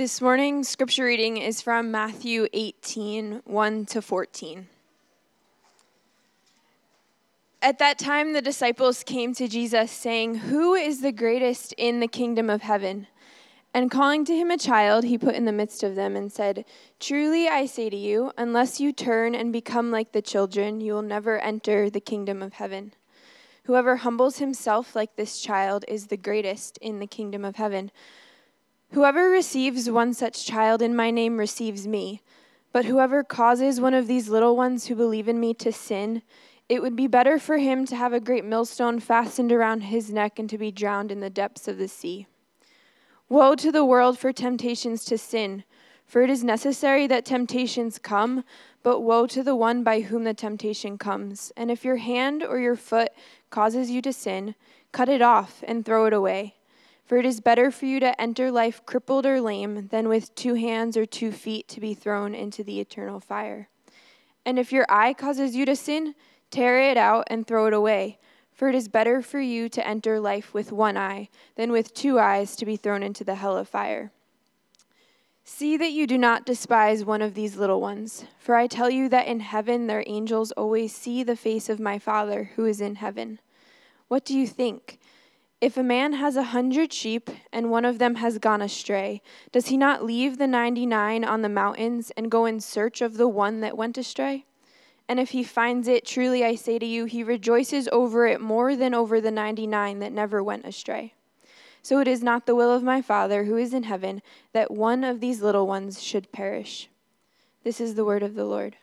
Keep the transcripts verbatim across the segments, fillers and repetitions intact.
This morning's scripture reading is from Matthew eighteen, one to fourteen. At that time, the disciples came to Jesus, saying, "Who is the greatest in the kingdom of heaven?" And calling to him a child, he put in the midst of them and said, "Truly I say to you, unless you turn and become like the children, you will never enter the kingdom of heaven. Whoever humbles himself like this child is the greatest in the kingdom of heaven. Whoever receives one such child in my name receives me. But whoever causes one of these little ones who believe in me to sin, it would be better for him to have a great millstone fastened around his neck and to be drowned in the depths of the sea. Woe to the world for temptations to sin, for it is necessary that temptations come, but woe to the one by whom the temptation comes. And if your hand or your foot causes you to sin, cut it off and throw it away. For it is better for you to enter life crippled or lame than with two hands or two feet to be thrown into the eternal fire. And if your eye causes you to sin, tear it out and throw it away. For it is better for you to enter life with one eye than with two eyes to be thrown into the hell of fire. See that you do not despise one of these little ones, for I tell you that in heaven their angels always see the face of my Father who is in heaven. What do you think? If a man has a hundred sheep and one of them has gone astray, does he not leave the ninety-nine on the mountains and go in search of the one that went astray? And if he finds it, truly I say to you, he rejoices over it more than over the ninety-nine that never went astray. So it is not the will of my Father who is in heaven that one of these little ones should perish." This is the word of the Lord.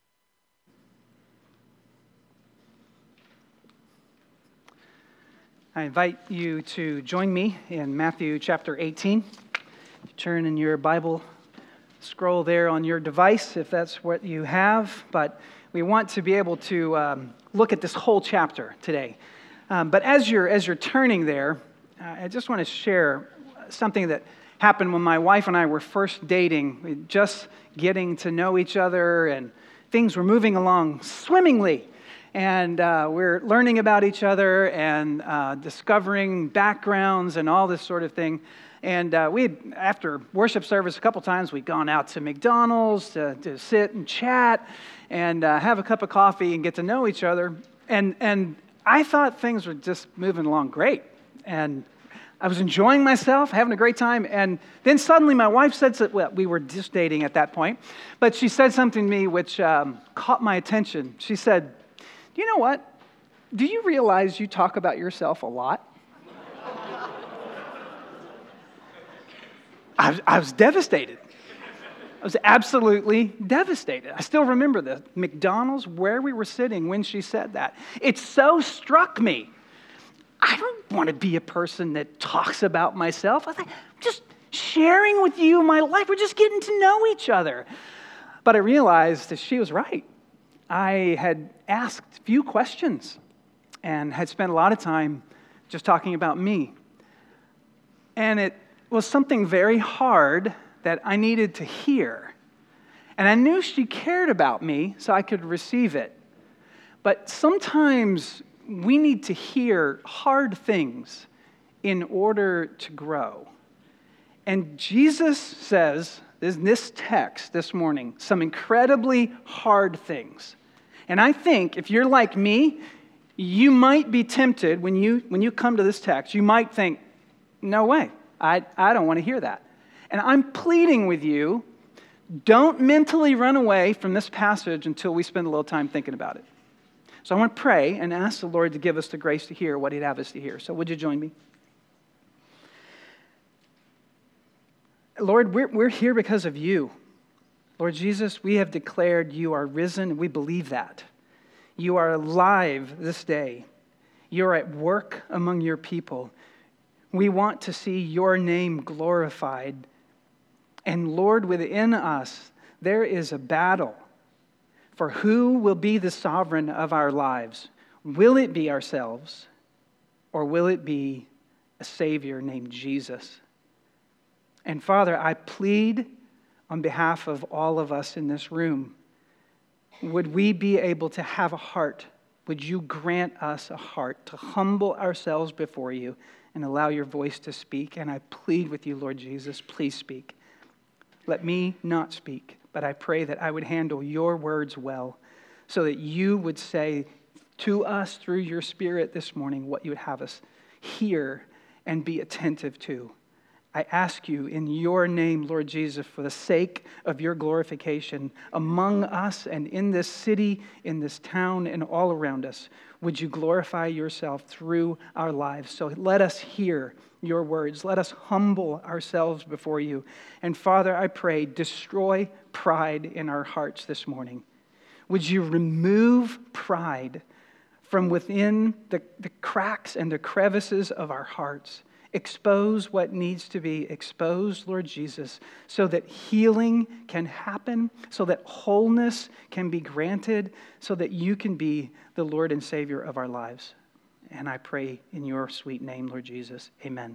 I invite you to join me in Matthew chapter eighteen. Turn in your Bible, scroll there on your device if that's what you have. But we want to be able to um, look at this whole chapter today. Um, but as you're as you're turning there, uh, I just want to share something that happened when my wife and I were first dating. We were just getting to know each other, and things were moving along swimmingly. And uh, we're learning about each other and uh, discovering backgrounds and all this sort of thing. And uh, we had, after worship service a couple times, we'd gone out to McDonald's to, to sit and chat and uh, have a cup of coffee and get to know each other. And and I thought things were just moving along great. And I was enjoying myself, having a great time. And then suddenly my wife said, so, well, we were just dating at that point, but she said something to me which um, caught my attention. She said, "You know what? Do you realize you talk about yourself a lot?" I was, I was devastated. I was absolutely devastated. I still remember the McDonald's where we were sitting when she said that. It so struck me. I don't want to be a person that talks about myself. I think I'm just sharing with you my life. We're just getting to know each other. But I realized that she was right. I had asked few questions and had spent a lot of time just talking about me. And it was something very hard that I needed to hear. And I knew she cared about me so I could receive it. But sometimes we need to hear hard things in order to grow. And Jesus says in this text this morning some incredibly hard things. And I think if you're like me, you might be tempted when you when you come to this text, you might think, no way, I, I don't want to hear that. And I'm pleading with you, don't mentally run away from this passage until we spend a little time thinking about it. So I want to pray and ask the Lord to give us the grace to hear what He'd have us to hear. So would you join me? Lord, we're, we're here because of you. Lord Jesus, we have declared you are risen, and we believe that. You are alive this day. You're at work among your people. We want to see your name glorified. And Lord, within us, there is a battle for who will be the sovereign of our lives. Will it be ourselves, or will it be a Savior named Jesus? And Father, I plead on behalf of all of us in this room, would we be able to have a heart? Would you grant us a heart to humble ourselves before you and allow your voice to speak? And I plead with you, Lord Jesus, please speak. Let me not speak, but I pray that I would handle your words well, so that you would say to us through your Spirit this morning what you would have us hear and be attentive to. I ask you in your name, Lord Jesus, for the sake of your glorification among us and in this city, in this town, and all around us, would you glorify yourself through our lives? So let us hear your words. Let us humble ourselves before you. And Father, I pray, destroy pride in our hearts this morning. Would you remove pride from within the, the cracks and the crevices of our hearts? Expose what needs to be exposed, Lord Jesus, so that healing can happen, so that wholeness can be granted, so that you can be the Lord and Savior of our lives. And I pray in your sweet name, Lord Jesus. Amen.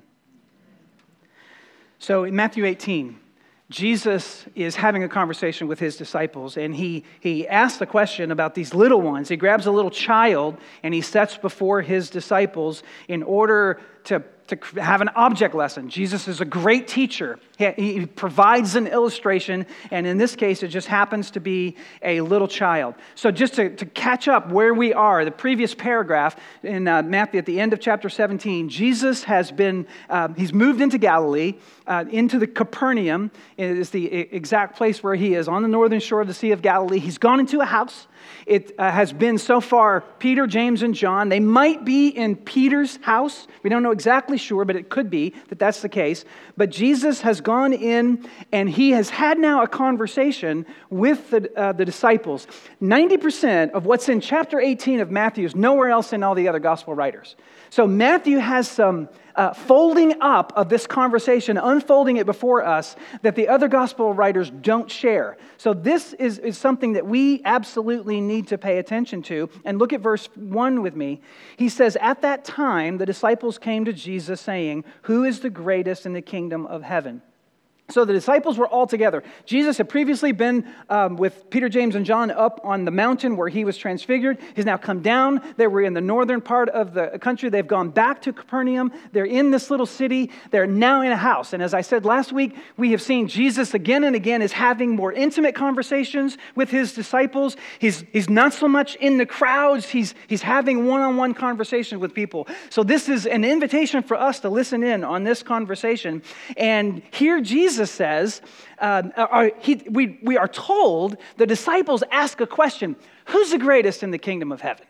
So in Matthew eighteen, Jesus is having a conversation with his disciples, and he, he asks the question about these little ones. He grabs a little child, and he sets before his disciples in order to, to have an object lesson. Jesus is a great teacher. He, he provides an illustration, and in this case, it just happens to be a little child. So just to, to catch up where we are, the previous paragraph in uh, Matthew, at the end of chapter seventeen, Jesus has been, uh, he's moved into Galilee, uh, into the Capernaum. It is the exact place where he is, on the northern shore of the Sea of Galilee. He's gone into a house. It uh, has been so far Peter, James, and John. They might be in Peter's house. We don't know exactly sure, but it could be that that's the case. But Jesus has gone in, and he has had now a conversation with the, uh, the disciples. ninety percent of what's in chapter eighteen of Matthew is nowhere else in all the other gospel writers. So Matthew has some uh, folding up of this conversation, unfolding it before us, that the other gospel writers don't share. So this is, is something that we absolutely need to pay attention to. And look at verse one with me. He says, "At that time, the disciples came to Jesus saying, 'Who is the greatest in the kingdom of heaven?'" So the disciples were all together. Jesus had previously been um, with Peter, James, and John up on the mountain where he was transfigured. He's now come down. They were in the northern part of the country. They've gone back to Capernaum. They're in this little city. They're now in a house. And as I said last week, we have seen Jesus again and again is having more intimate conversations with his disciples. He's, he's not so much in the crowds. He's, he's having one-on-one conversations with people. So this is an invitation for us to listen in on this conversation. And here Jesus Jesus says, uh, are, he, we, we are told the disciples ask a question, who's the greatest in the kingdom of heaven?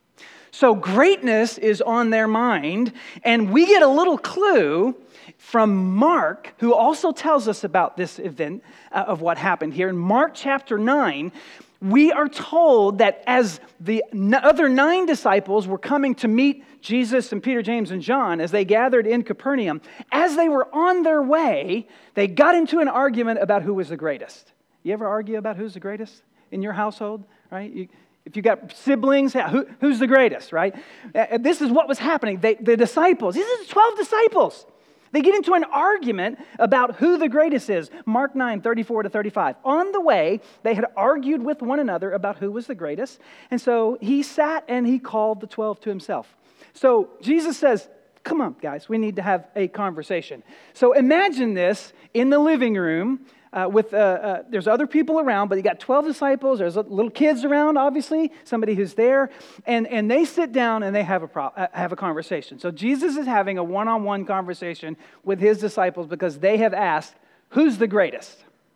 So greatness is on their mind, and we get a little clue from Mark, who also tells us about this event uh, of what happened here. In Mark chapter nine, we are told that as the other nine disciples were coming to meet Jesus and Peter, James, and John as they gathered in Capernaum, as they were on their way, they got into an argument about who was the greatest. You ever argue about who's the greatest in your household, right? You, if you got siblings, who, who's the greatest, right? Uh, this is what was happening. They, the disciples, these are twelve disciples. They get into an argument about who the greatest is. Mark nine, thirty-four to thirty-five. On the way, they had argued with one another about who was the greatest. And so he sat and he called the twelve to himself. So Jesus says, come on, guys, we need to have a conversation. So imagine this in the living room uh, with, uh, uh, there's other people around, but you got twelve disciples, there's little kids around, obviously, somebody who's there, and, and they sit down and they have a, pro- uh, have a conversation. So Jesus is having a one-on-one conversation with his disciples because they have asked, who's the greatest?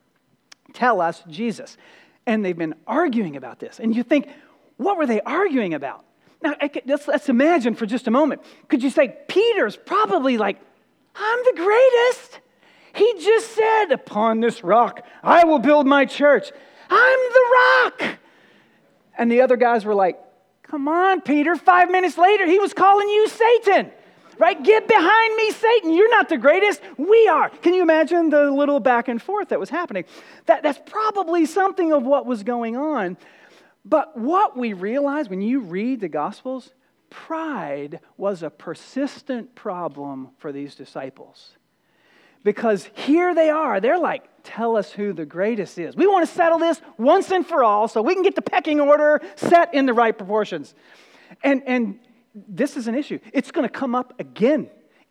Tell us, Jesus. And they've been arguing about this. And you think, what were they arguing about? Now, let's, let's imagine for just a moment. Could you say, Peter's probably like, I'm the greatest. He just said, upon this rock, I will build my church. I'm the rock. And the other guys were like, come on, Peter. Five minutes later, he was calling you Satan. Right? Get behind me, Satan. You're not the greatest. We are. Can you imagine the little back and forth that was happening? That, that's probably something of what was going on. But what we realize when you read the Gospels, pride was a persistent problem for these disciples. Because here they are, they're like, tell us who the greatest is. We want to settle this once and for all so we can get the pecking order set in the right proportions. And, and this is an issue. It's going to come up again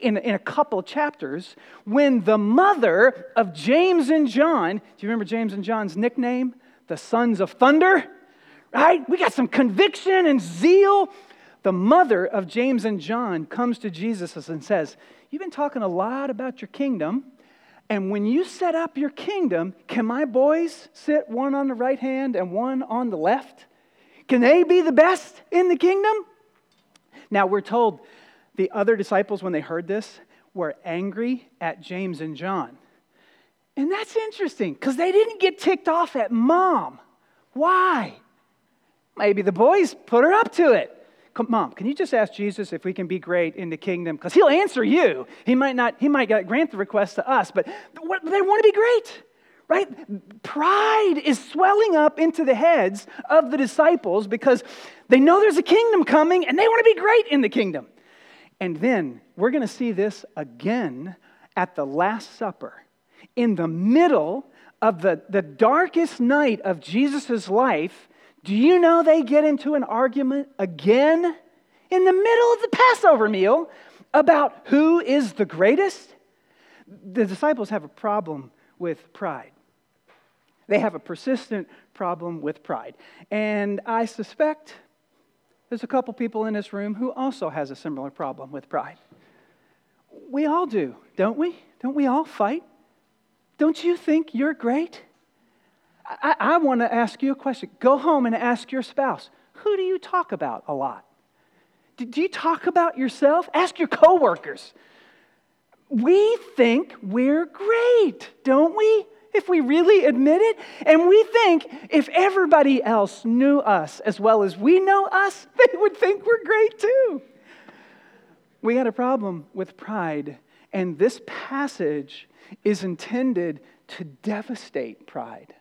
in, in a couple of chapters when the mother of James and John, do you remember James and John's nickname? The sons of thunder, right? We got some conviction and zeal. The mother of James and John comes to Jesus and says, you've been talking a lot about your kingdom, and when you set up your kingdom, can my boys sit one on the right hand and one on the left? Can they be the best in the kingdom? Now, we're told the other disciples, when they heard this, were angry at James and John. And that's interesting, because they didn't get ticked off at mom. Why? Maybe the boys put her up to it. Come, Mom, can you just ask Jesus if we can be great in the kingdom? Because he'll answer you. He might not, he might grant the request to us, but they want to be great, right? Pride is swelling up into the heads of the disciples because they know there's a kingdom coming and they want to be great in the kingdom. And then we're going to see this again at the Last Supper. In the middle of the, the darkest night of Jesus' life, do you know they get into an argument again in the middle of the Passover meal about who is the greatest? The disciples have a problem with pride. They have a persistent problem with pride. And I suspect there's a couple people in this room who also has a similar problem with pride. We all do, don't we? Don't we all fight? Don't you think you're great? I, I want to ask you a question. Go home and ask your spouse, who do you talk about a lot? Do, do you talk about yourself? Ask your coworkers. We think we're great, don't we? If we really admit it. And we think if everybody else knew us as well as we know us, they would think we're great too. We had a problem with pride, and this passage is intended to devastate pride.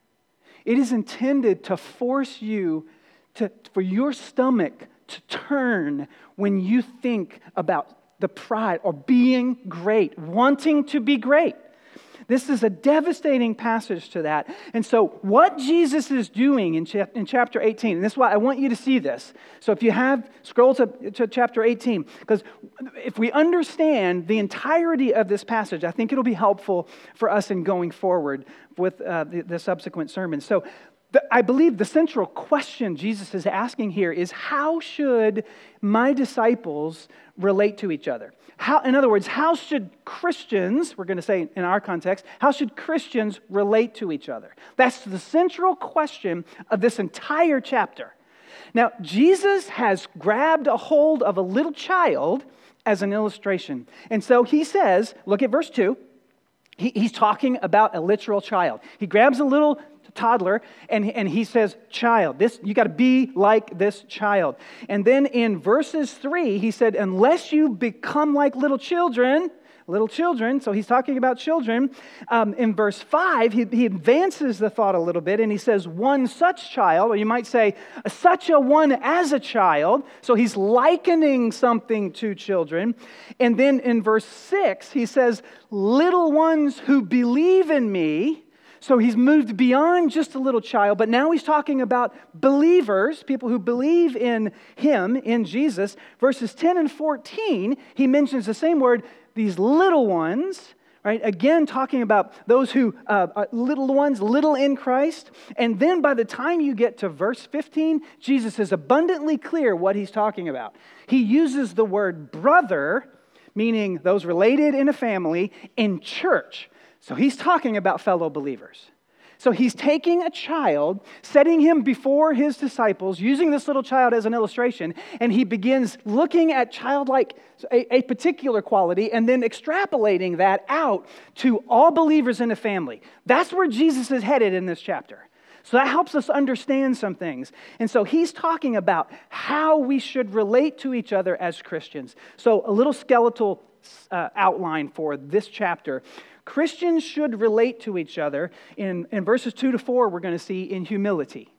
It is intended to force you to, for your stomach to turn when you think about the pride or being great, wanting to be great. This is a devastating passage to that. And so what Jesus is doing in, cha- in chapter eighteen, and this is why I want you to see this. So if you have, scroll to, to chapter eighteen, because if we understand the entirety of this passage, I think it'll be helpful for us in going forward with uh, the, the subsequent sermons. So the, I believe the central question Jesus is asking here is, how should my disciples relate to each other? How, in other words, how should Christians, we're going to say in our context, how should Christians relate to each other? That's the central question of this entire chapter. Now, Jesus has grabbed a hold of a little child as an illustration. And so he says, look at verse two, he, he's talking about a literal child. He grabs a little toddler, and, and he says, child, this you got to be like this child. And then in verses three, he said, unless you become like little children, little children, so he's talking about children. Um, in verse five, he, he advances the thought a little bit, and he says, one such child, or you might say, such a one as a child. So he's likening something to children. And then in verse six, he says, little ones who believe in me. So he's moved beyond just a little child, but now he's talking about believers, people who believe in him, in Jesus. Verses ten and fourteen, he mentions the same word, these little ones, right? Again, talking about those who, uh, are little ones, little in Christ. And then by the time you get to verse fifteen, Jesus is abundantly clear what he's talking about. He uses the word brother, meaning those related in a family, in church. So he's talking about fellow believers. So he's taking a child, setting him before his disciples, using this little child as an illustration, and he begins looking at childlike, a, a particular quality, and then extrapolating that out to all believers in a family. That's where Jesus is headed in this chapter. So that helps us understand some things. And so he's talking about how we should relate to each other as Christians. So a little skeletal uh, outline for this chapter. Christians should relate to each other in, in verses two to four, we're going to see in humility.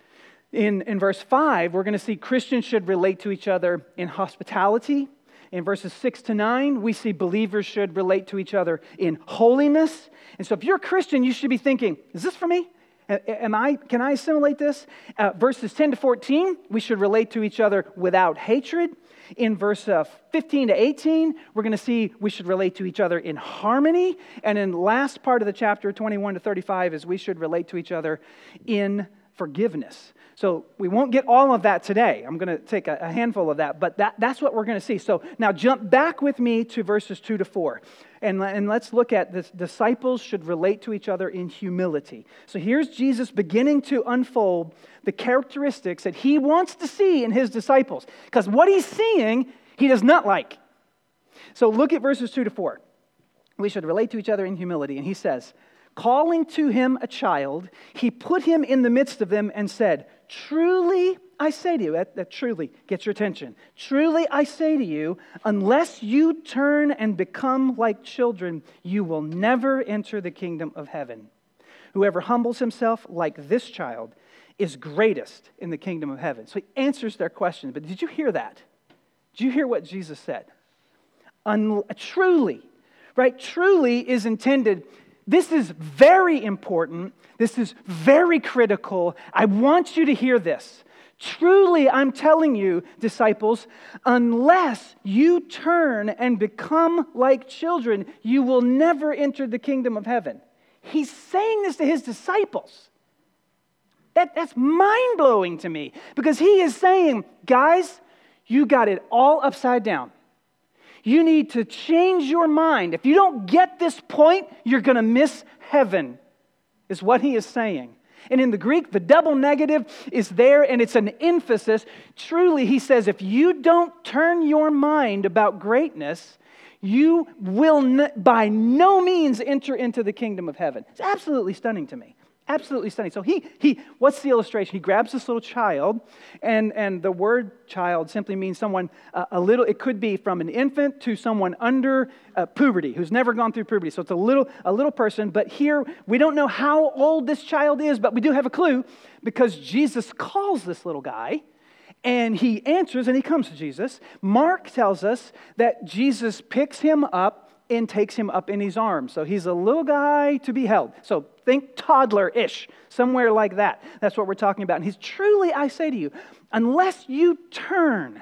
In, in verse five, we're going to see Christians should relate to each other in hospitality. In verses six to nine, we see believers should relate to each other in holiness. And so if you're a Christian, you should be thinking, is this for me? Am I, can I assimilate this? Uh, verses ten to fourteen, we should relate to each other without hatred. In verse uh, fifteen to eighteen, we're going to see we should relate to each other in harmony. And in the last part of the chapter, twenty-one to thirty-five, is we should relate to each other in forgiveness. So we won't get all of that today. I'm going to take a, a handful of that, but that, that's what we're going to see. So now jump back with me to verses two to four. And, and let's look at this. Disciples should relate to each other in humility. So here's Jesus beginning to unfold the characteristics that he wants to see in his disciples. Because what he's seeing, he does not like. So look at verses two to four. We should relate to each other in humility. And he says, calling to him a child, he put him in the midst of them and said, truly I say to you, that, that truly gets your attention. Truly I say to you, unless you turn and become like children, you will never enter the kingdom of heaven. Whoever humbles himself like this child is greatest in the kingdom of heaven. So he answers their question. But did you hear that? Did you hear what Jesus said? Un- truly, right? Truly is intended. This is very important. This is very critical. I want you to hear this. Truly, I'm telling you, disciples, unless you turn and become like children, you will never enter the kingdom of heaven. He's saying this to his disciples. That, that's mind-blowing to me, because he is saying, guys, you got it all upside down. You need to change your mind. If you don't get this point, you're going to miss heaven, is what he is saying. And in the Greek, the double negative is there, and it's an emphasis. Truly, he says, if you don't turn your mind about greatness, you will n- by no means enter into the kingdom of heaven. It's absolutely stunning to me. Absolutely stunning. So he, he, what's the illustration? He grabs this little child, and, and the word child simply means someone uh, a little, it could be from an infant to someone under uh, puberty, who's never gone through puberty. So it's a little, a little person, but here we don't know how old this child is, but we do have a clue, because Jesus calls this little guy, and he answers, and he comes to Jesus. Mark tells us that Jesus picks him up and takes him up in his arms. So he's a little guy to be held. So think toddler-ish, somewhere like that. That's what we're talking about. And he's, truly, I say to you, unless you turn,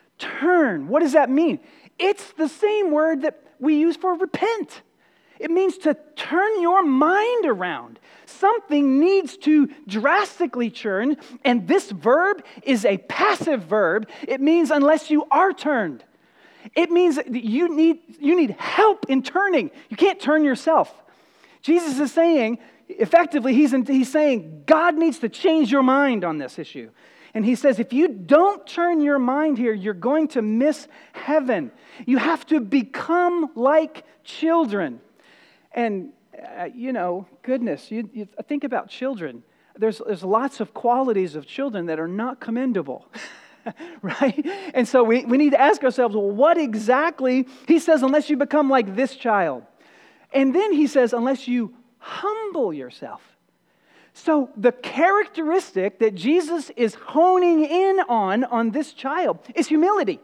turn, what does that mean? It's the same word that we use for repent. It means to turn your mind around. Something needs to drastically turn, and this verb is a passive verb. It means unless you are turned. It means that you need, you need help in turning. You can't turn yourself. Jesus is saying, effectively, he's, in, he's saying, God needs to change your mind on this issue. And he says, if you don't turn your mind here, you're going to miss heaven. You have to become like children. And, uh, you know, goodness, you, you think about children. There's, there's lots of qualities of children that are not commendable. Right? And so we, we need to ask ourselves, well, what exactly? He says, unless you become like this child. And then he says, unless you humble yourself. So the characteristic that Jesus is honing in on, on this child, is humility.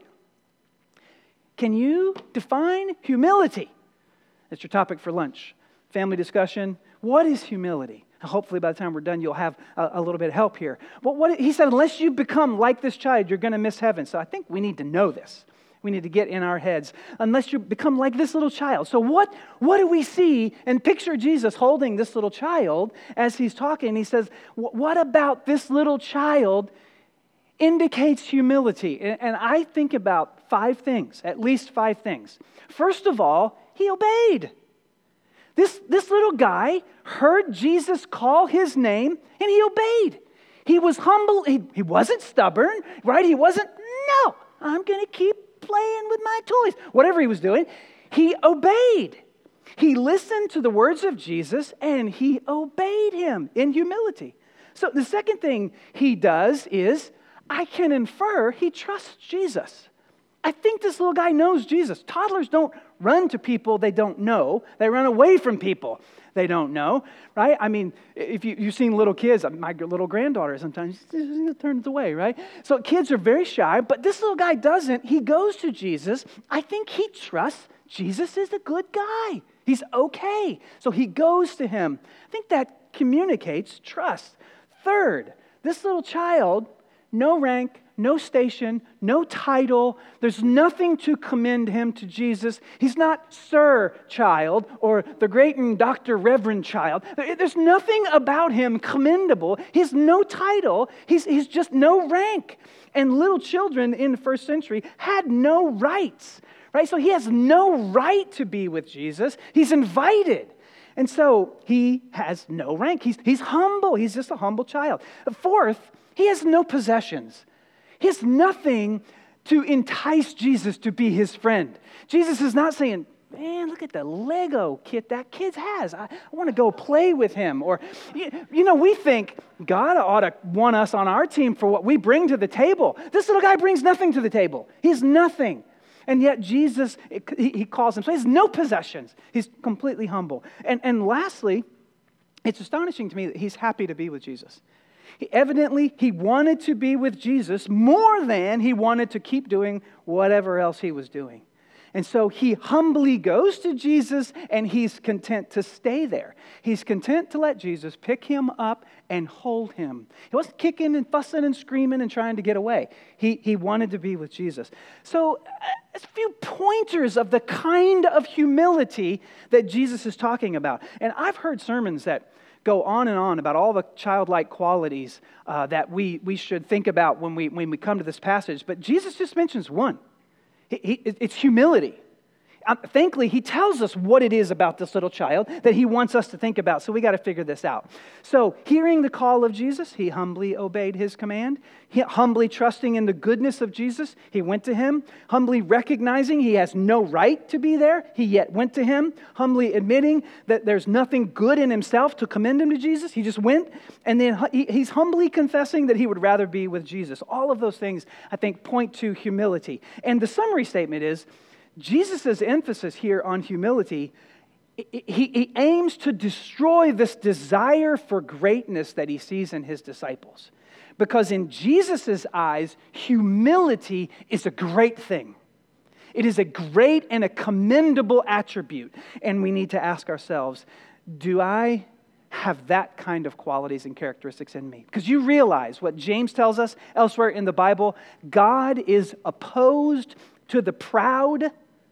Can you define humility? That's your topic for lunch. Family discussion. What is humility? Hopefully by the time we're done, you'll have a, a little bit of help here. But what he said, unless you become like this child, you're going to miss heaven. So I think we need to know this. We need to get in our heads. Unless you become like this little child. So what, what do we see? And picture Jesus holding this little child as he's talking. He says, what about this little child indicates humility? And, and I think about five things, at least five things. First of all, he obeyed. This, this little guy heard Jesus call his name, and he obeyed. He was humble. He, he wasn't stubborn, right? He wasn't, no, I'm going to keep playing with my toys. Whatever he was doing, he obeyed. He listened to the words of Jesus, and he obeyed him in humility. So the second thing he does is, I can infer he trusts Jesus. I think this little guy knows Jesus. Toddlers don't run to people they don't know. They run away from people they don't know, right? I mean, if you, you've seen little kids, my little granddaughter sometimes turns away, right? So kids are very shy, but this little guy doesn't. He goes to Jesus. I think he trusts Jesus is a good guy. He's okay. So he goes to him. I think that communicates trust. Third, this little child, no rank, no station, no title. There's nothing to commend him to Jesus. He's not Sir Child or the great and Doctor Reverend Child. There's nothing about him commendable. He has no title. He's, he's just no rank. And little children in the first century had no rights, right? So he has no right to be with Jesus. He's invited. And so he has no rank. He's, he's humble. He's just a humble child. Fourth, he has no possessions. He has nothing to entice Jesus to be his friend. Jesus is not saying, man, look at the Lego kit that kid has. I, I want to go play with him. Or, you, you know, we think God ought to want us on our team for what we bring to the table. This little guy brings nothing to the table. He's nothing. And yet Jesus, he, he calls him. So he has no possessions. He's completely humble. And, and lastly, it's astonishing to me that he's happy to be with Jesus. He, evidently, he wanted to be with Jesus more than he wanted to keep doing whatever else he was doing. And so he humbly goes to Jesus and he's content to stay there. He's content to let Jesus pick him up and hold him. He wasn't kicking and fussing and screaming and trying to get away. He, he wanted to be with Jesus. So a few pointers of the kind of humility that Jesus is talking about. And I've heard sermons that go on and on about all the childlike qualities uh, that we, we should think about when we, when we come to this passage. But Jesus just mentions one. He, he, it's humility. Um, thankfully, he tells us what it is about this little child that he wants us to think about. So we got to figure this out. So hearing the call of Jesus, he humbly obeyed his command. He, humbly trusting in the goodness of Jesus, he went to him. Humbly recognizing he has no right to be there, he yet went to him. Humbly admitting that there's nothing good in himself to commend him to Jesus, he just went. And then he, he's humbly confessing that he would rather be with Jesus. All of those things, I think, point to humility. And the summary statement is, Jesus' emphasis here on humility, he, he aims to destroy this desire for greatness that he sees in his disciples. Because in Jesus' eyes, humility is a great thing. It is a great and a commendable attribute. And we need to ask ourselves, do I have that kind of qualities and characteristics in me? Because you realize what James tells us elsewhere in the Bible, God is opposed to the proud.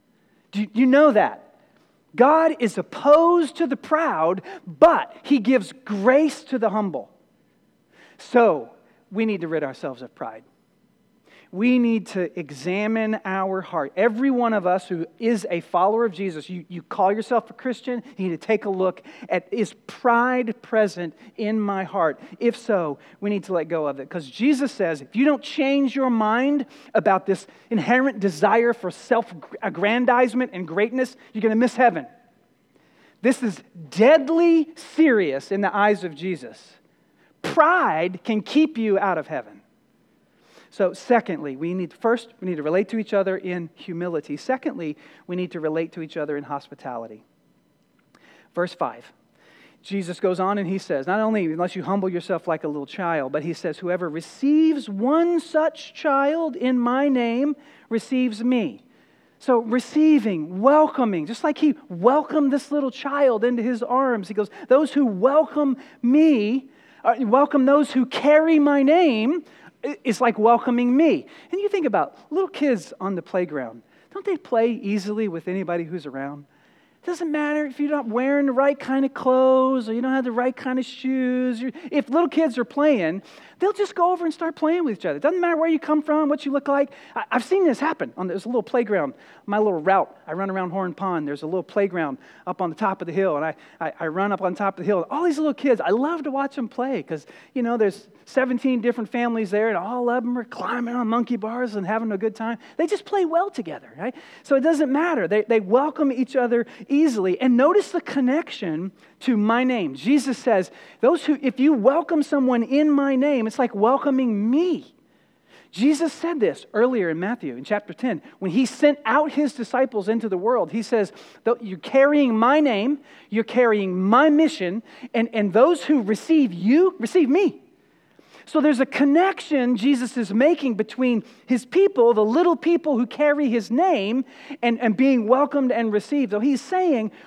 Do you know that? God is opposed to the proud, but he gives grace to the humble. So, we need to rid ourselves of pride. We need to examine our heart. Every one of us who is a follower of Jesus, you, you call yourself a Christian, you need to take a look at, is pride present in my heart? If so, we need to let go of it. Because Jesus says, if you don't change your mind about this inherent desire for self-aggrandizement and greatness, you're going to miss heaven. This is deadly serious in the eyes of Jesus. Pride can keep you out of heaven. So secondly, we need first, we need to relate to each other in humility. Secondly, we need to relate to each other in hospitality. Verse five, Jesus goes on and he says, not only unless you humble yourself like a little child, but he says, whoever receives one such child in my name receives me. So receiving, welcoming, just like he welcomed this little child into his arms. He goes, those who welcome me, uh, welcome those who carry my name, it's like welcoming me. And you think about little kids on the playground. Don't they play easily with anybody who's around? It doesn't matter if you're not wearing the right kind of clothes or you don't have the right kind of shoes. If little kids are playing, they'll just go over and start playing with each other. It doesn't matter where you come from, what you look like. I've seen this happen. On There's a little playground, my little route. I run around Horn Pond. There's a little playground up on the top of the hill, and I, I, I run up on top of the hill. All these little kids, I love to watch them play because, you know, there's seventeen different families there, and all of them are climbing on monkey bars and having a good time. They just play well together, right? So it doesn't matter. They, they welcome each other easily. And notice the connection to my name. Jesus says, those who, if you welcome someone in my name, it's like welcoming me. Jesus said this earlier in Matthew in chapter ten. When he sent out his disciples into the world, he says, you're carrying my name, you're carrying my mission, and, and those who receive you, receive me. So there's a connection Jesus is making between his people, the little people who carry his name, and, and being welcomed and received. So he's saying,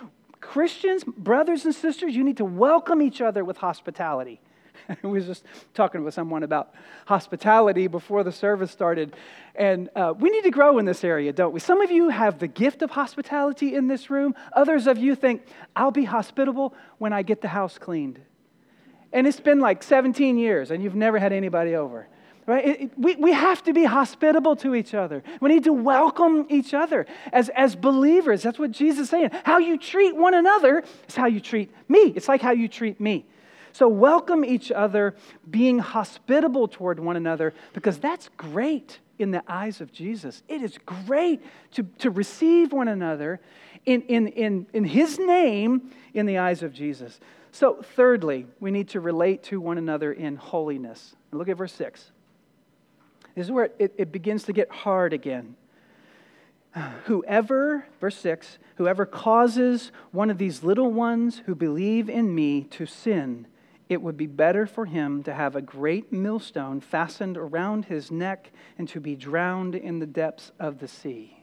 Christians, brothers and sisters, you need to welcome each other with hospitality. I was just talking with someone about hospitality before the service started. And uh, we need to grow in this area, don't we? Some of you have the gift of hospitality in this room. Others of you think, I'll be hospitable when I get the house cleaned. And it's been like seventeen years and you've never had anybody over. Right? It, it, we, we have to be hospitable to each other. We need to welcome each other as, as believers. That's what Jesus is saying. How you treat one another is how you treat me. It's like how you treat me. So welcome each other, being hospitable toward one another, because that's great in the eyes of Jesus. It is great to, to receive one another in, in, in, in His name in the eyes of Jesus. So thirdly, we need to relate to one another in holiness. Look at verse six. This is where it, it begins to get hard again. Whoever, verse six, whoever causes one of these little ones who believe in me to sin, it would be better for him to have a great millstone fastened around his neck and to be drowned in the depths of the sea.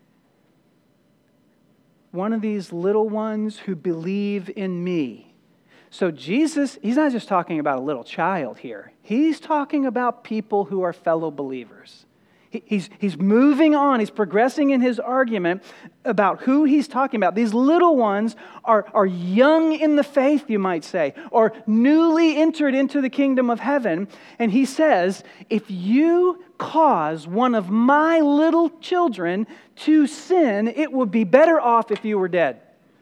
One of these little ones who believe in me. So Jesus, He's not just talking about a little child here. He's talking about people who are fellow believers. He's, he's moving on. He's progressing in his argument about who he's talking about. These little ones are, are young in the faith, you might say, or newly entered into the kingdom of heaven. And he says, if you cause one of my little children to sin, it would be better off if you were dead.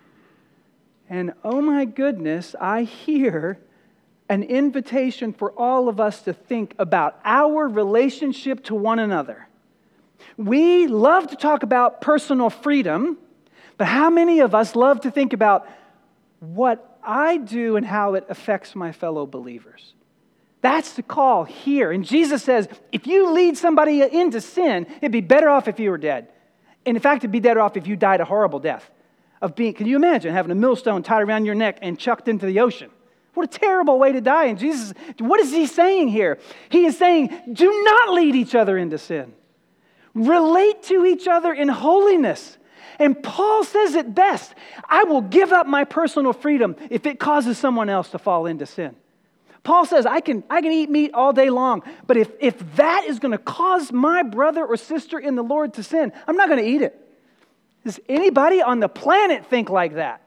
And oh my goodness, I hear an invitation for all of us to think about our relationship to one another. We love to talk about personal freedom, but how many of us love to think about what I do and how it affects my fellow believers? That's the call here. And Jesus says, if you lead somebody into sin, it'd be better off if you were dead. And in fact, it'd be better off if you died a horrible death. Of being, can you imagine having a millstone tied around your neck and chucked into the ocean? What a terrible way to die. And Jesus, what is He saying here? He is saying, do not lead each other into sin. Relate to each other in holiness. And Paul says it best. I will give up my personal freedom if it causes someone else to fall into sin. Paul says, I can, I can eat meat all day long, but if, if that is going to cause my brother or sister in the Lord to sin, I'm not going to eat it. Does anybody on the planet think like that?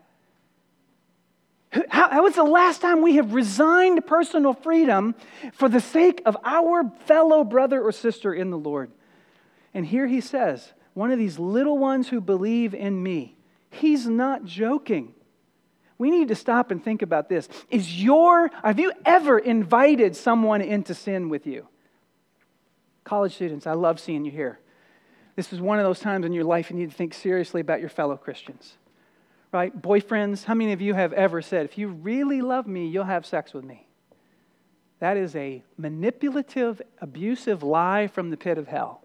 How, how was the last time we have resigned personal freedom for the sake of our fellow brother or sister in the Lord? And here he says, one of these little ones who believe in me. He's not joking. We need to stop and think about this. Is your, have you ever invited someone into sin with you? College students, I love seeing you here. This is one of those times in your life you need to think seriously about your fellow Christians. Right? Boyfriends, how many of you have ever said, if you really love me, you'll have sex with me? That is a manipulative, abusive lie from the pit of hell.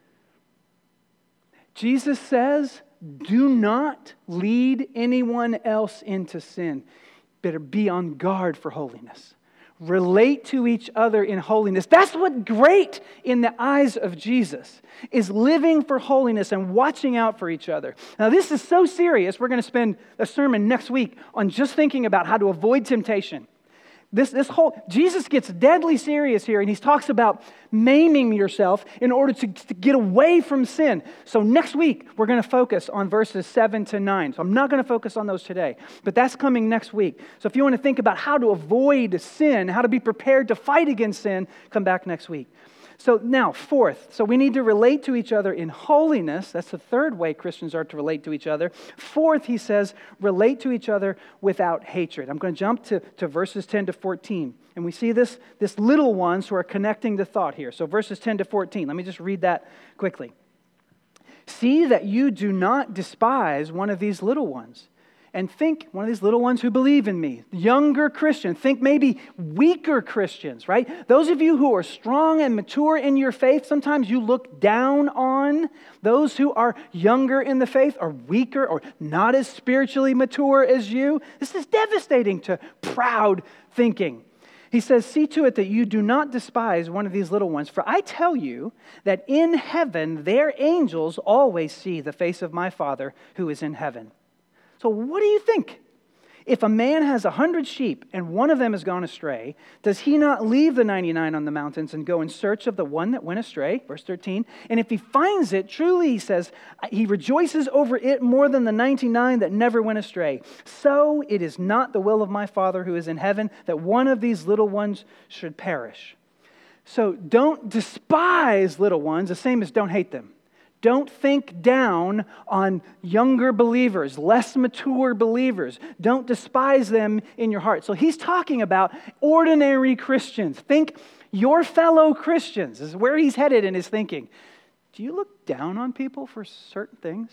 Jesus says, do not lead anyone else into sin. Better be on guard for holiness. Relate to each other in holiness. That's what's great in the eyes of Jesus, is living for holiness and watching out for each other. Now, this is so serious, we're going to spend a sermon next week on just thinking about how to avoid temptation. This, this whole, Jesus gets deadly serious here, and he talks about maiming yourself in order to, to get away from sin. So next week, we're going to focus on verses seven to nine. So I'm not going to focus on those today, but that's coming next week. So if you want to think about how to avoid sin, how to be prepared to fight against sin, come back next week. So now, fourth, so we need to relate to each other in holiness. That's the third way Christians are to relate to each other. Fourth, he says, relate to each other without hatred. I'm going to jump to, to verses ten to fourteen. And we see this, this little ones who are connecting the thought here. So verses ten to fourteen, let me just read that quickly. See that you do not despise one of these little ones. And think, one of these little ones who believe in me, younger Christians, think maybe weaker Christians, right? Those of you who are strong and mature in your faith, sometimes you look down on those who are younger in the faith, or weaker, or not as spiritually mature as you. This is devastating to proud thinking. He says, see to it that you do not despise one of these little ones, for I tell you that in heaven their angels always see the face of my Father who is in heaven. So what do you think? If a man has a hundred sheep and one of them has gone astray, does he not leave the ninety-nine on the mountains and go in search of the one that went astray? Verse thirteen. And if he finds it, truly, he says, he rejoices over it more than the ninety-nine that never went astray. So it is not the will of my Father who is in heaven that one of these little ones should perish. So don't despise little ones, the same as don't hate them. Don't think down on younger believers, less mature believers. Don't despise them in your heart. So he's talking about ordinary Christians. Think your fellow Christians. This is where he's headed in his thinking. Do you look down on people for certain things?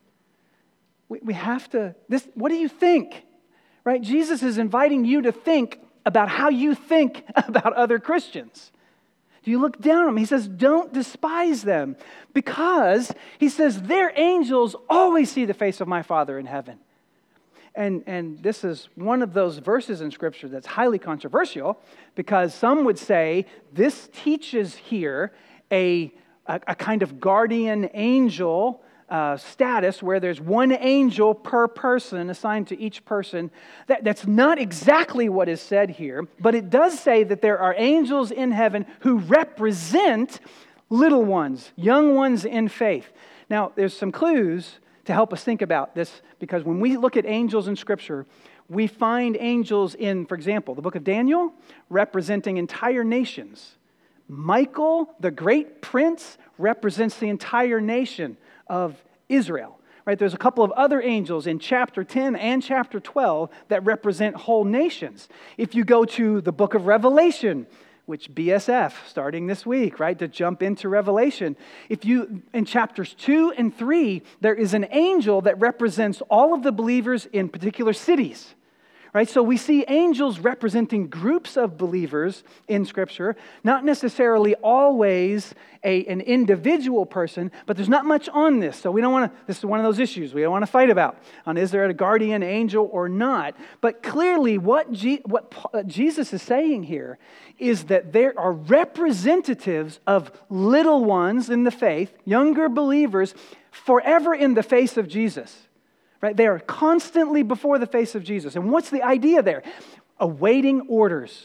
We, we have to, this. What do you think? Right? Jesus is inviting you to think about how you think about other Christians. Do you look down on them? He says, don't despise them, because he says, their angels always see the face of my Father in heaven. And, and this is one of those verses in Scripture that's highly controversial, because some would say this teaches here a, a, a kind of guardian angel Uh, status where there's one angel per person assigned to each person. That, that's not exactly what is said here, but it does say that there are angels in heaven who represent little ones, young ones in faith. Now, there's some clues to help us think about this, because when we look at angels in Scripture, we find angels in, for example, the book of Daniel, representing entire nations. Michael, the great prince, represents the entire nation of Israel. Right? There's a couple of other angels in chapter ten and chapter twelve that represent whole nations. If you go to the book of Revelation, which B S F starting this week, right, to jump into Revelation. If you, in chapters two and three, there is an angel that represents all of the believers in particular cities. Right? So we see angels representing groups of believers in Scripture, not necessarily always a, an individual person, but there's not much on this. So we don't want to, this is one of those issues we don't want to fight about, on is there a guardian angel or not. But clearly what, G, what Jesus is saying here is that there are representatives of little ones in the faith, younger believers, forever in the face of Jesus. Right? They are constantly before the face of Jesus. And what's the idea there? Awaiting orders.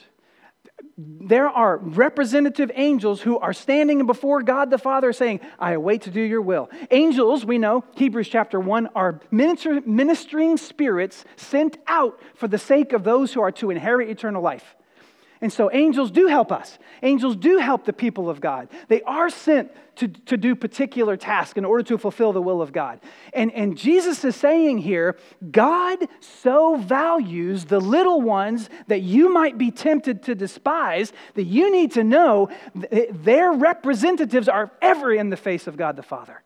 There are representative angels who are standing before God the Father saying, I await to do your will. Angels, we know, Hebrews chapter one, are minister, ministering spirits sent out for the sake of those who are to inherit eternal life. And so angels do help us. Angels do help the people of God. They are sent to, to do particular tasks in order to fulfill the will of God. And, and Jesus is saying here, God so values the little ones that you might be tempted to despise, that you need to know their representatives are ever in the face of God the Father.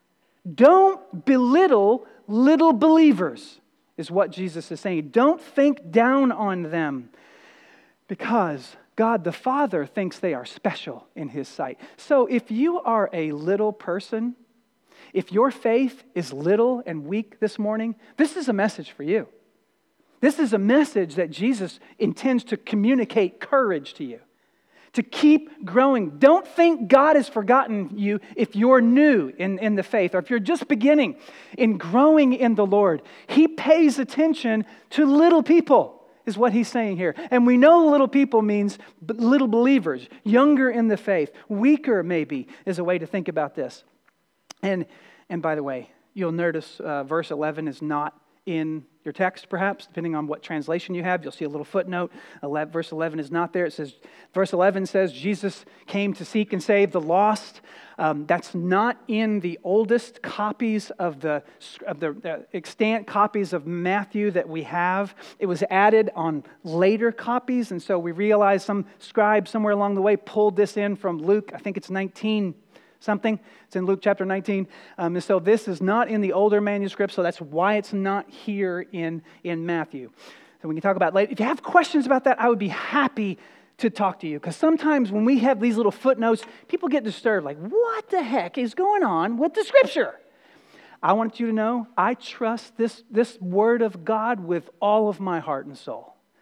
Don't belittle little believers, is what Jesus is saying. Don't think down on them, because God the Father thinks they are special in His sight. So if you are a little person, if your faith is little and weak this morning, this is a message for you. This is a message that Jesus intends to communicate courage to you, to keep growing. Don't think God has forgotten you if you're new in, in the faith, or if you're just beginning in growing in the Lord. He pays attention to little people, is what he's saying here. And we know little people means little believers, younger in the faith, weaker maybe, is a way to think about this. And and by the way, you'll notice uh, verse eleven is not in your text, perhaps, depending on what translation you have. You'll see a little footnote. Verse eleven is not there. It says, verse eleven says, Jesus came to seek and save the lost. Um, that's not in the oldest copies of the, of the uh, extant copies of Matthew that we have. It was added on later copies, and so we realize some scribe somewhere along the way pulled this in from Luke. I think it's nineteen something. It's in Luke chapter nineteen. Um, and so this is not in the older manuscript, so that's why it's not here in, in Matthew. So we can talk about it later. If you have questions about that, I would be happy to talk to you. Because sometimes when we have these little footnotes, people get disturbed. Like, what the heck is going on with the Scripture? I want you to know, I trust this, this Word of God with all of my heart and soul.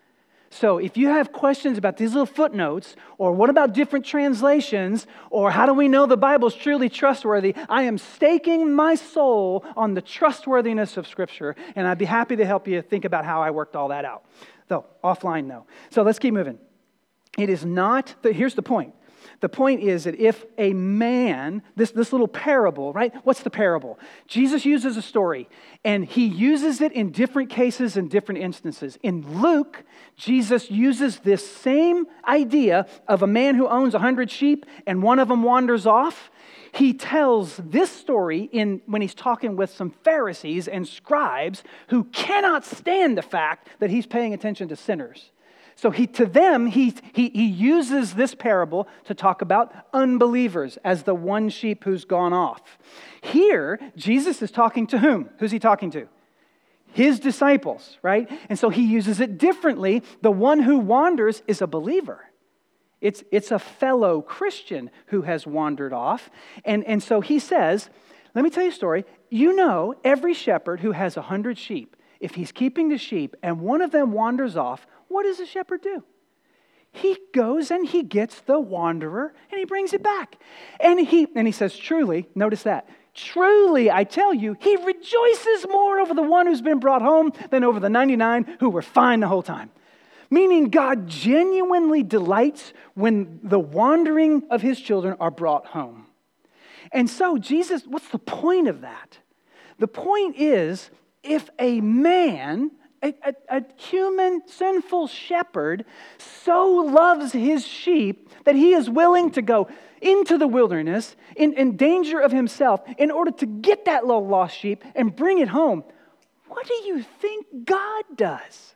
So if you have questions about these little footnotes, or what about different translations, or how do we know the Bible is truly trustworthy, I am staking my soul on the trustworthiness of Scripture, and I'd be happy to help you think about how I worked all that out. Though, offline, no. So let's keep moving. It is not, the, here's the point. The point is that if a man, this, this little parable, right? What's the parable? Jesus uses a story, and he uses it in different cases and different instances. In Luke, Jesus uses this same idea of a man who owns a hundred sheep and one of them wanders off. He tells this story in when he's talking with some Pharisees and scribes who cannot stand the fact that he's paying attention to sinners. So he, to them, he, he, he uses this parable to talk about unbelievers as the one sheep who's gone off. Here, Jesus is talking to whom? Who's he talking to? His disciples, right? And so he uses it differently. The one who wanders is a believer. It's, it's a fellow Christian who has wandered off. And, and so he says, let me tell you a story. You know, every shepherd who has a hundred sheep, if he's keeping the sheep and one of them wanders off, what does the shepherd do? He goes and he gets the wanderer and he brings it back. And he and he says, truly, notice that, truly, I tell you, he rejoices more over the one who's been brought home than over the ninety-nine who were fine the whole time. Meaning God genuinely delights when the wandering of his children are brought home. And so Jesus, what's the point of that? The point is, if a man... A, a, a human, sinful shepherd so loves his sheep that he is willing to go into the wilderness in, in danger of himself in order to get that little lost sheep and bring it home. What do you think God does?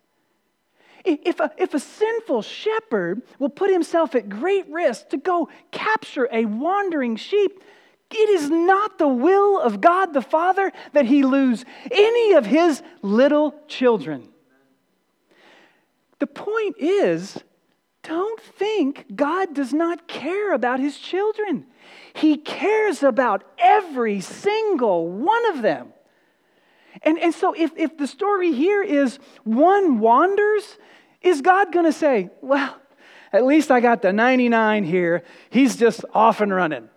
If a, if a sinful shepherd will put himself at great risk to go capture a wandering sheep, it is not the will of God the Father that he lose any of his little children. The point is, don't think God does not care about his children. He cares about every single one of them. And, and so if, if the story here is one wanders, is God going to say, well, at least I got the ninety-nine here. He's just off and running.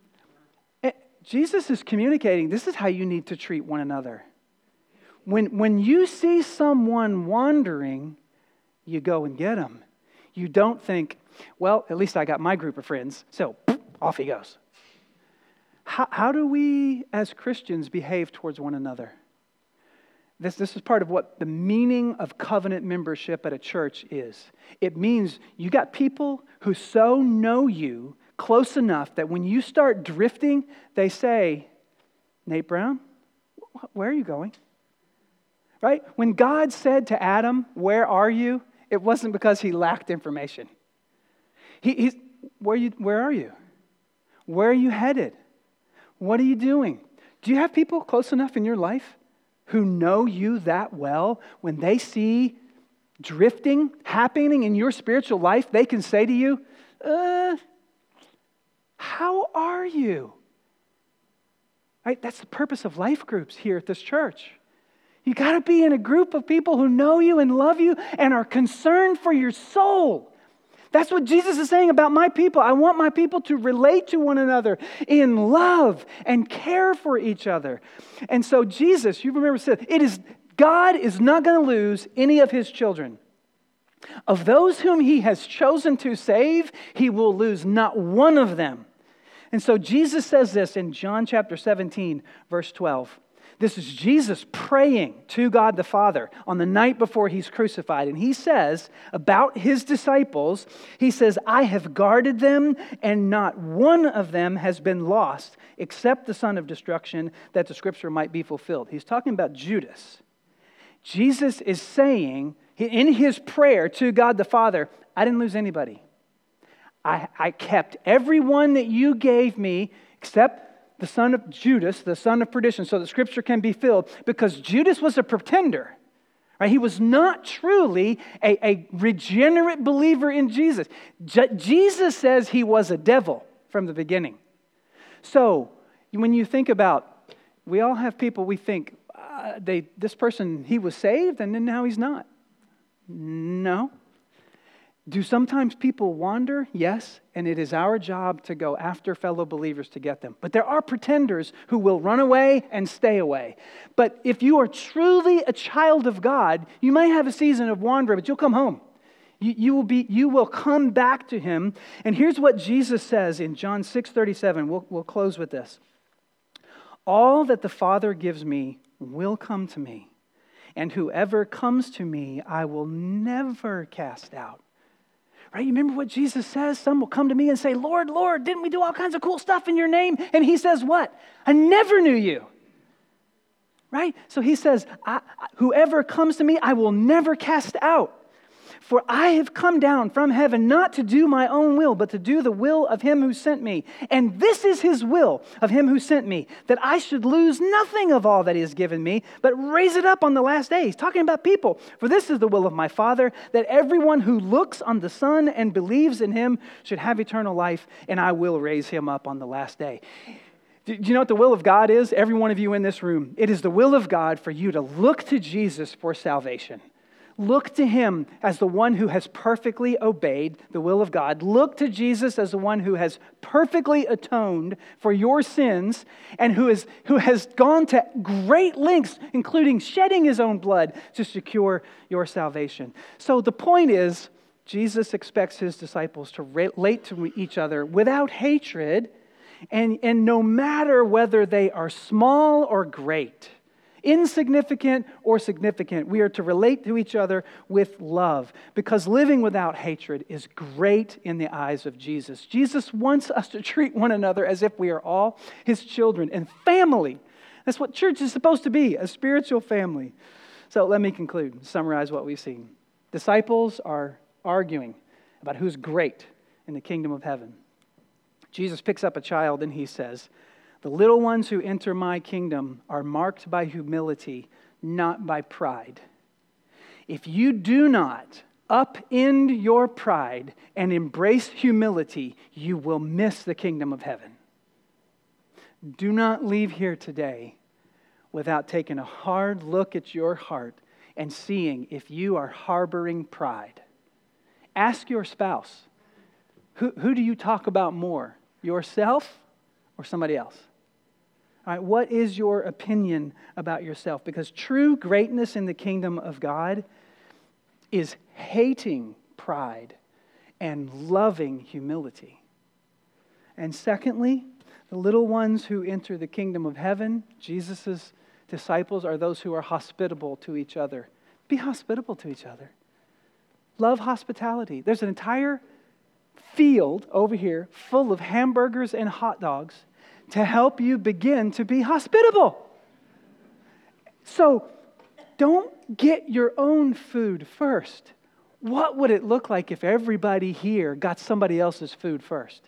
Jesus is communicating, this is how you need to treat one another. When, when you see someone wandering, you go and get them. You don't think, well, at least I got my group of friends, so off he goes. How, how do we as Christians behave towards one another? This, this is part of what the meaning of covenant membership at a church is. It means you got people who so know you close enough that when you start drifting, they say, Nate Brown, where are you going? Right? When God said to Adam, where are you? It wasn't because he lacked information. He, he's, where, you, where are you? Where are you headed? What are you doing? Do you have people close enough in your life who know you that well? When they see drifting happening in your spiritual life, they can say to you, uh, how are you? Right? That's the purpose of life groups here at this church. You got to be in a group of people who know you and love you and are concerned for your soul. That's what Jesus is saying about my people. I want my people to relate to one another in love and care for each other. And so Jesus, you remember said, it is God is not going to lose any of his children. Of those whom he has chosen to save, he will lose not one of them. And so Jesus says this in John chapter seventeen, verse twelve. This is Jesus praying to God the Father on the night before he's crucified. And he says about his disciples, he says, I have guarded them, and not one of them has been lost, except the son of destruction, that the scripture might be fulfilled. He's talking about Judas. Jesus is saying in his prayer to God the Father, I didn't lose anybody. I, I kept everyone that you gave me, except the son of Judas, the son of perdition, so that scripture can be filled, because Judas was a pretender. Right? He was not truly a, a regenerate believer in Jesus. Je- Jesus says he was a devil from the beginning. So when you think about, we all have people we think, uh, they this person, he was saved and then now he's not. No. Do sometimes people wander? Yes, and it is our job to go after fellow believers to get them. But there are pretenders who will run away and stay away. But if you are truly a child of God, you may have a season of wandering, but you'll come home. You, you will be, you will come back to Him. And here's what Jesus says in John six thirty-seven. We'll, we'll close with this. All that the Father gives me will come to me, and whoever comes to me, I will never cast out. Right? You remember what Jesus says? Some will come to me and say, Lord, Lord, didn't we do all kinds of cool stuff in your name? And He says what? I never knew you. Right? So He says, I, whoever comes to me, I will never cast out. For I have come down from heaven not to do my own will, but to do the will of Him who sent me. And this is His will of Him who sent me, that I should lose nothing of all that He has given me, but raise it up on the last day. He's talking about people. For this is the will of my Father, that everyone who looks on the Son and believes in Him should have eternal life, and I will raise him up on the last day. Do you know what the will of God is? Every one of you in this room. It is the will of God for you to look to Jesus for salvation. Look to Him as the one who has perfectly obeyed the will of God. Look to Jesus as the one who has perfectly atoned for your sins and who, is, who has gone to great lengths, including shedding His own blood to secure your salvation. So the point is, Jesus expects His disciples to relate to each other without hatred, and, and no matter whether they are small or great, insignificant or significant, we are to relate to each other with love, because living without hatred is great in the eyes of Jesus. Jesus wants us to treat one another as if we are all His children and family. That's what church is supposed to be, a spiritual family. So let me conclude, summarize what we've seen. Disciples are arguing about who's great in the kingdom of heaven. Jesus picks up a child and He says, the little ones who enter my kingdom are marked by humility, not by pride. If you do not upend your pride and embrace humility, you will miss the kingdom of heaven. Do not leave here today without taking a hard look at your heart and seeing if you are harboring pride. Ask your spouse, who, who do you talk about more, yourself or somebody else? All right, what is your opinion about yourself? Because true greatness in the kingdom of God is hating pride and loving humility. And secondly, the little ones who enter the kingdom of heaven, Jesus' disciples, are those who are hospitable to each other. Be hospitable to each other. Love hospitality. There's an entire field over here full of hamburgers and hot dogs to help you begin to be hospitable. So don't get your own food first. What would it look like if everybody here got somebody else's food first?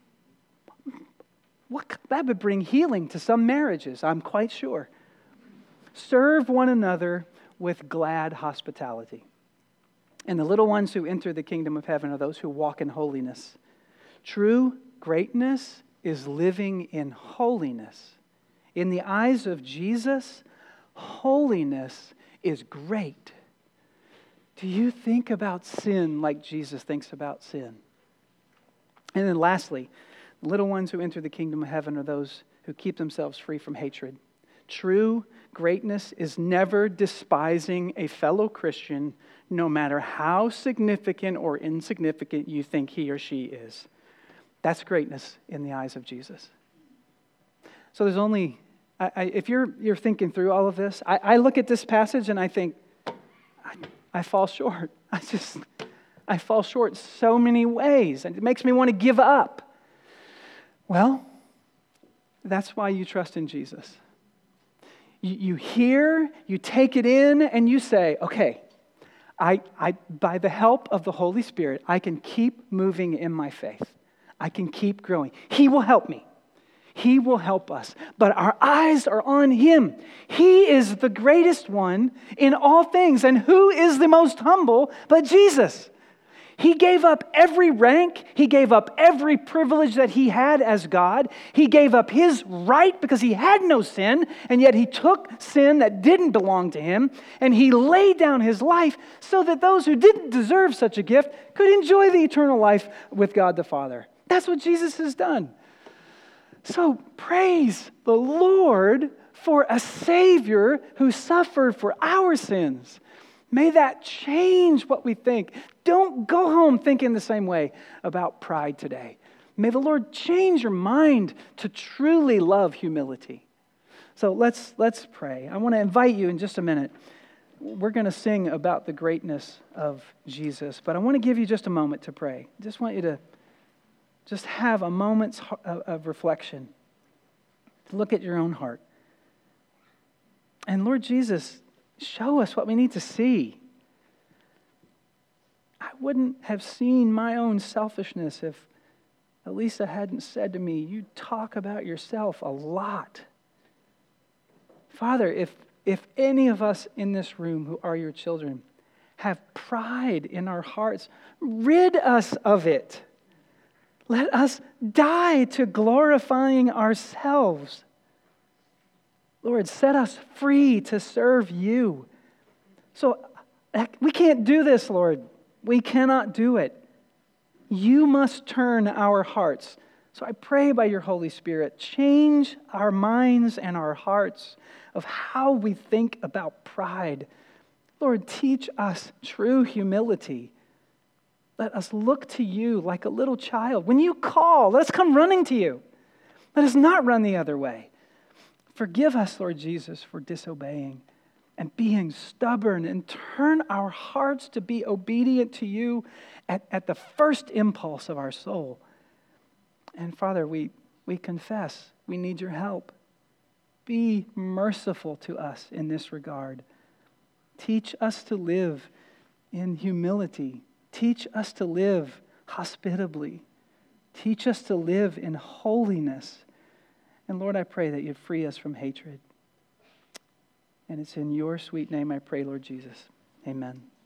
What, that would bring healing to some marriages, I'm quite sure. Serve one another with glad hospitality. And the little ones who enter the kingdom of heaven are those who walk in holiness. True greatness is living in holiness. In the eyes of Jesus, holiness is great. Do you think about sin like Jesus thinks about sin? And then lastly, the little ones who enter the kingdom of heaven are those who keep themselves free from hatred. True greatness is never despising a fellow Christian, no matter how significant or insignificant you think he or she is. That's greatness in the eyes of Jesus. So there's only, I, I, if you're you're thinking through all of this, I, I look at this passage and I think, I, I fall short. I just, I fall short so many ways, and it makes me want to give up. Well, that's why you trust in Jesus. You, you hear, you take it in, and you say, okay, I, I, by the help of the Holy Spirit, I can keep moving in my faith. I can keep growing. He will help me. He will help us. But our eyes are on Him. He is the greatest one in all things. And who is the most humble but Jesus? He gave up every rank. He gave up every privilege that he had as God. He gave up his right because he had no sin, and yet he took sin that didn't belong to him, and he laid down his life so that those who didn't deserve such a gift could enjoy the eternal life with God the Father. That's what Jesus has done. So praise the Lord for a Savior who suffered for our sins. May that change what we think. Don't go home thinking the same way about pride today. May the Lord change your mind to truly love humility. So let's let's pray. I want to invite you in just a minute. We're going to sing about the greatness of Jesus, but I want to give you just a moment to pray. I just want you to just have a moment's of reflection. Look at your own heart. And Lord Jesus, show us what we need to see. I wouldn't have seen my own selfishness if Elisa hadn't said to me, you talk about yourself a lot. Father, if, if any of us in this room who are your children have pride in our hearts, rid us of it. Let us die to glorifying ourselves. Lord, set us free to serve you. So we can't do this, Lord. We cannot do it. You must turn our hearts. So I pray by your Holy Spirit, change our minds and our hearts of how we think about pride. Lord, teach us true humility. Let us look to you like a little child. When you call, let us come running to you. Let us not run the other way. Forgive us, Lord Jesus, for disobeying and being stubborn, and turn our hearts to be obedient to you at, at the first impulse of our soul. And Father, we, we confess we need your help. Be merciful to us in this regard. Teach us to live in humility. Teach us to live hospitably. Teach us to live in holiness. And Lord, I pray that you'd free us from hatred. And it's in your sweet name I pray, Lord Jesus. Amen.